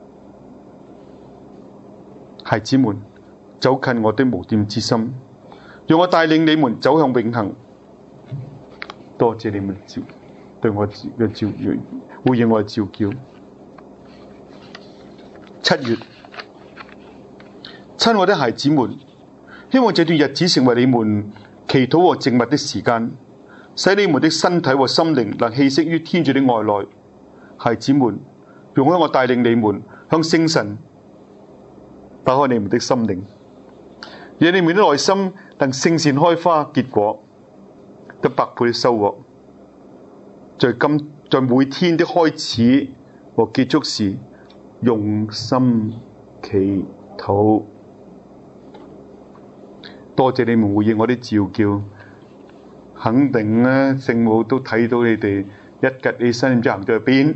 A: 孩子們，走近我的無玷之心，讓我帶領你們走向永恆。多謝你們對我嘅召叫，回應我嘅召叫。7月，親愛的孩子們，希望這段日子成為你們祈禱和靜默的時間，使你們的身體和心靈能氣息於天主的愛內。孩子們，容許我帶領你們向聖神打開你們的心靈，讓你們的內心能聖善開花結果，得百倍的收穫。在每天的開始和結束時，用心祈禱。多謝你們回應我的召叫，肯定呢聖母都睇到你哋一趌起身唔知行到去邊，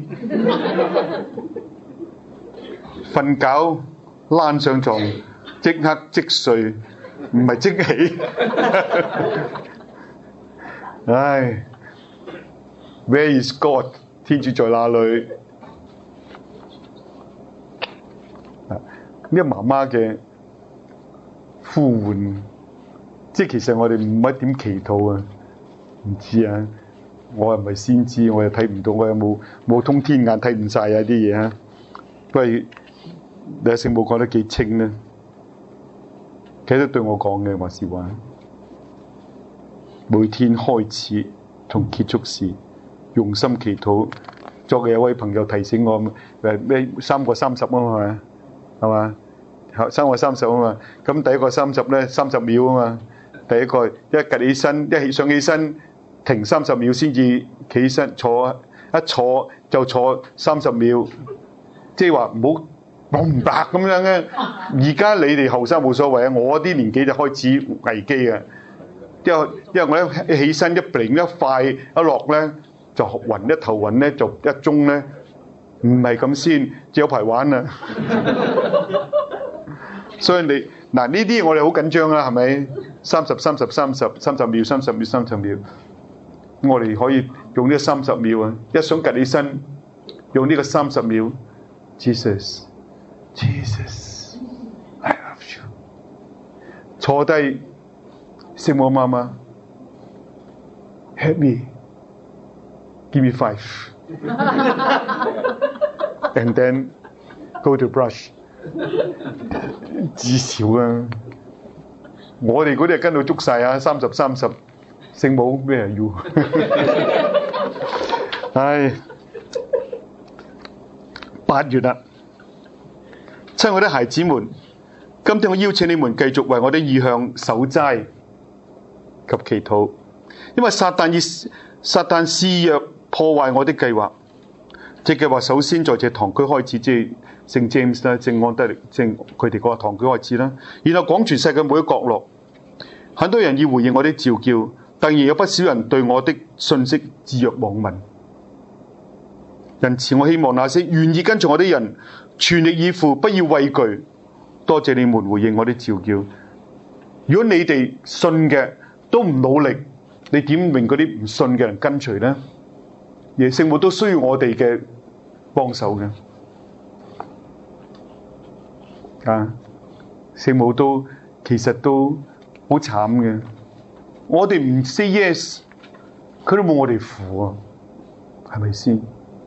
A: 瞓覺。躝上床，即刻即睡，唔係即起。唉 ，Where is God？ 天主在哪裏？呢個媽媽嘅呼喚，即係其實我哋唔係點祈禱啊？唔知啊，我又唔係先知，我又睇唔到，我又冇通天眼睇唔晒啊啲嘢啊，不過。你聖母講得幾清呢？其實對我講嘅話是話，每天開始同結束時用心祈禱。昨日有位朋友提醒我，咩3個30啊嘛，係嘛？3個30啊嘛。咁第一個30咧30秒啊嘛。第一個一趌起身，一上起身停30秒先至起身坐，一坐就坐30秒，即係話唔好。我唔白咁樣嘅，而家你哋後生冇所謂啊！我啲年紀就開始危機啊！因為我一起身一零一快一落咧就暈一頭暈咧就一鐘咧，唔係咁先，只有排玩啊！所以你嗱呢啲我哋好緊張啊，係咪？30秒，我哋可以用呢30秒啊！一想趌起身，用呢個30秒 ，Jesus。 Jesus, I love you。坐低，聖母媽媽 ，help me, give me 5 and then go to brush。至少啊，我哋嗰啲係跟到捉晒啊，30，聖母咩啊要？唉，8月啦，親愛的孩子們，今天我邀請你們繼續為我的異向守齋及祈禱，因為撒旦肆虐破壞我的計劃。這計劃首先在這堂區開始，即係聖 James 啦、聖安德烈、佢哋嗰個堂區開始啦，然後廣傳世界每一個角落。很多人要回應我的召叫，但仍有不少人對我的信息置若罔聞。因此，我希望那些願意跟隨我的人全力以赴，不要畏懼。多謝你們回應我的召叫。如果你哋信嘅都唔努力，你點明嗰啲唔信嘅人跟隨呢？耶聖母都需要我哋嘅幫手嘅。聖母都其實都好慘嘅。我哋唔 say yes， 佢都冇我哋扶啊，係咪先？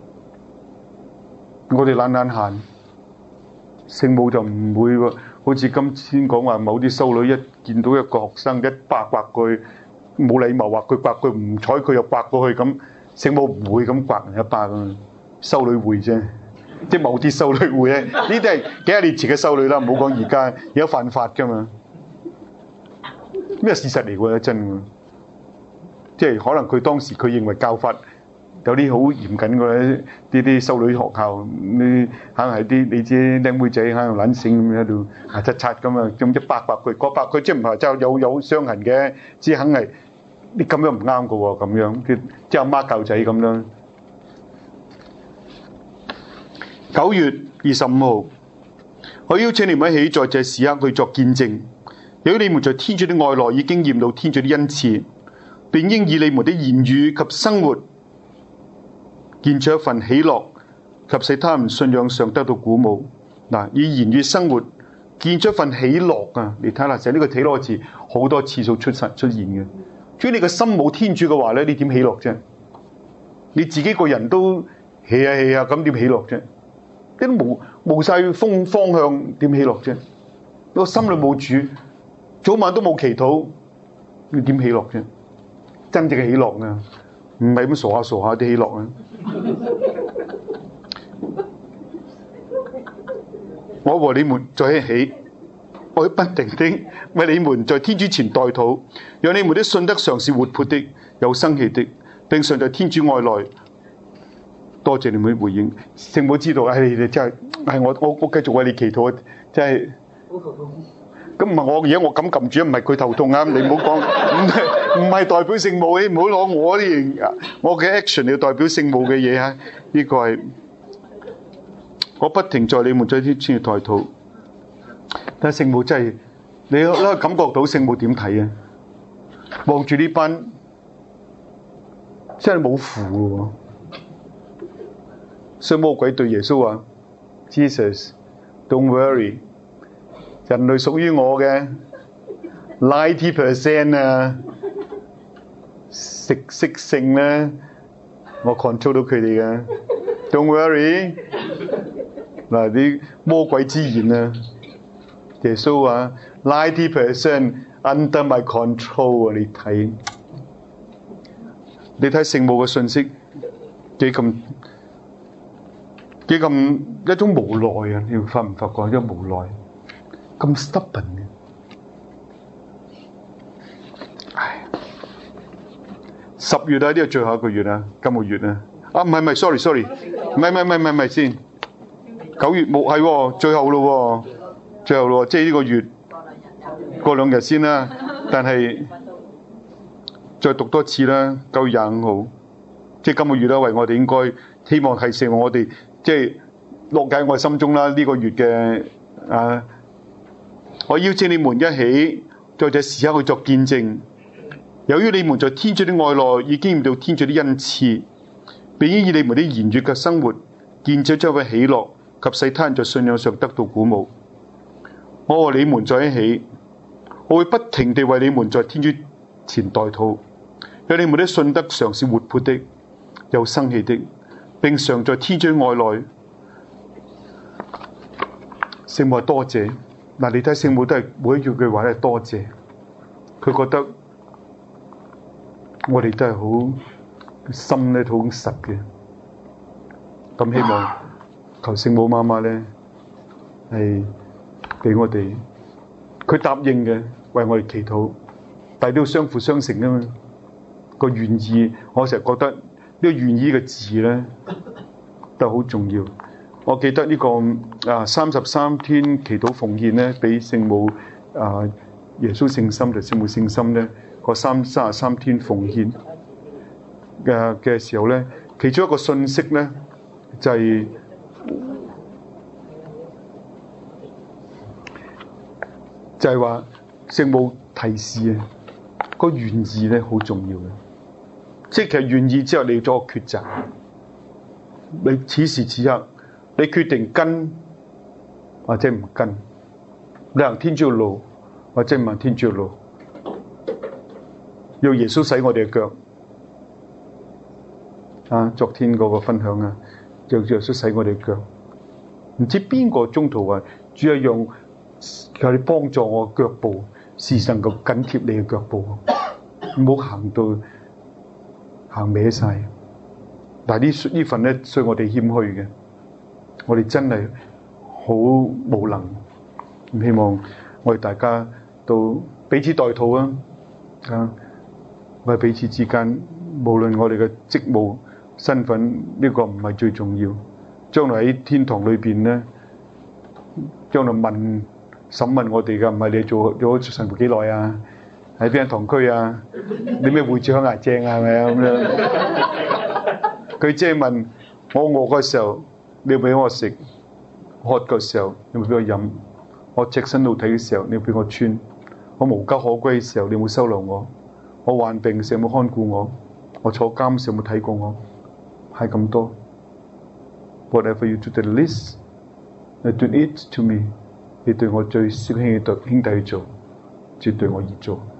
A: 我哋懶閒，聖母就唔會喎。好似今天講話，某啲修女一見到一個學生一百句冇禮貌，話佢百句唔睬佢又百過去咁，聖母唔會咁刮人一巴㗎。修女會啫，即係某啲修女會咧。呢啲係幾廿年前嘅修女啦，唔好講而家，而家犯法㗎嘛。咩事實嚟㗎？真㗎，即係可能佢當時佢認為教法有啲好嚴謹嘅呢啲修女學校，你可能係啲你知靚妹仔喺度撚醒咁喺度擦擦咁啊，咁100句嗰100句，即係唔係就有傷痕嘅，只肯係你咁樣唔啱㗎喎，咁樣即係阿媽教仔咁樣。9月25號，我邀請你們一起在這時刻去作見證。由於你們在天主的愛內已經驗到天主的恩賜，並應以你們的言語及生活建造一份喜樂，及使他們信仰上得到鼓舞。嗱，以言語生活建造一份喜樂啊！你睇下，就係呢個喜樂字好多次數出現嘅。如果你個心冇天主嘅話咧，你點喜樂啫？你自己個人都氣下咁點喜樂啫？你都冇晒方向，點喜樂啫？個心裏冇主，早晚都冇祈禱，你點喜樂啫？真正嘅喜樂啊，唔係咁傻下啲喜樂啊！我和你們在一起，我會不停的為你們在天主前代禱，讓你們的信德常是活潑的、有生氣的，並常在天主愛內。多謝你們的回應，聖母知道，你哋真係，我繼續為你祈禱，真係。咁唔係我而家我咁撳住，唔係佢頭痛啊！你唔好講，唔係代表聖母，你唔好攞我啲我嘅 action 嚟代表聖母嘅嘢啊！呢個係我不停在你們在天主代禱，但係聖母真係你都感覺到聖母點睇啊？望住呢班真係冇符嘅喎，所以魔鬼對耶穌話 ：Jesus, don't worry。人類屬於我嘅 90% 啊，食色性咧，我 control 到佢哋嘅。Don't worry， 嗱啲魔鬼之言啊，耶穌話 90% under my control 啊！你睇聖母嘅信息幾咁一種無奈啊！你發唔發覺一種無奈？咁 stubborn 嘅，唉！10月啊，呢個最後一個月啊，今個月啊，唔係，sorry，唔係先，9月冇係喎，最後咯喎，即係呢個月過2日先啦，但係再讀多次啦，9月25號，即係今個月啦，為我哋應該希望係成為我哋即係落喺我心中啦，呢個月嘅我邀請你們一起在這時刻去作見證。由於你們在天主的愛內已經驗到天主的恩賜，並應以你們的言語及生活建造一份喜樂， 及使他人在信仰上得到鼓舞。我和你們在一起，我會不停地為你們在天主前代禱，讓你們的信德常是活潑的、有生氣的，並常在天主愛內。聖母多謝，嗱你睇聖母都係每一句話都係多謝，佢覺得我哋都係好心咧好實嘅，咁希望求聖母媽媽咧係俾我哋，佢答應嘅為我哋祈禱，但係都要相輔相成啊嘛。個願意，我成日覺得呢個願意嘅字咧都好重要。我記得呢個33天祈禱奉獻咧，俾聖母耶穌聖心同聖母聖心咧，個33天奉獻嘅時候咧，其中一個信息咧就係話聖母提示啊，個願意咧好重要嘅，即係其實願意之後你要做個抉擇，你此時此刻你決定跟或者唔跟，你行天主嘅路或者唔行天主嘅路，要耶穌洗我哋嘅腳。昨天嗰個分享讓耶穌洗我哋嘅腳。唔知邊個中途話，主要用求你幫助我腳步，時能夠緊貼你嘅腳步，唔好行歪晒。但係呢份咧，所以我哋謙虛嘅，我哋真係好無能。咁希望我哋大家都彼此代禱啊！我哋彼此之間，無論我哋嘅職務身份，呢個唔係最重要。將來喺天堂裏邊咧，將來審問我哋嘅唔係你做咗神父幾耐啊？喺邊間堂區啊？你咩會長啊？正啊？係咪啊？咁樣佢即係問我餓嘅時候，你要俾我食；渴嘅時候，你要俾我飲；我赤身露體嘅時候，你要俾我穿；我無家可歸嘅時候，你有冇收留我？我患病嘅時候有冇看顧我？我坐監嘅時候有冇睇過我？係咁多。Whatever you do to the least, do it to me。你對我最小兄弟去做，絕對我而做。